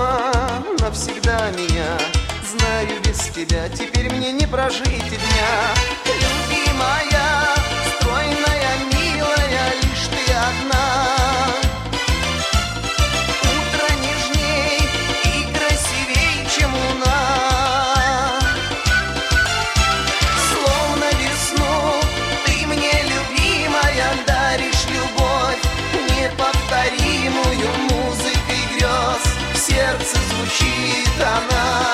дома навсегда меня. Знаю, без тебя теперь мне не прожить и дня. Любимая, стройная, милая, лишь ты одна. Утро нежней и красивей, чем луна. Словно весну ты мне, любимая, даришь любовь неповторимую музыкой грез. В сердце звучит она.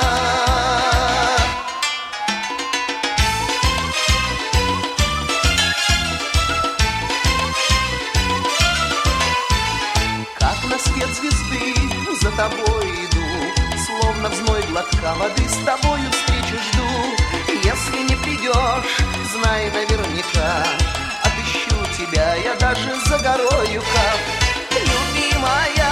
Как на свет звезды за тобой иду, словно в зной глотка воды с тобою встречи жду. Если не придешь, знай наверняка, отыщу тебя я даже за горою, как любимая.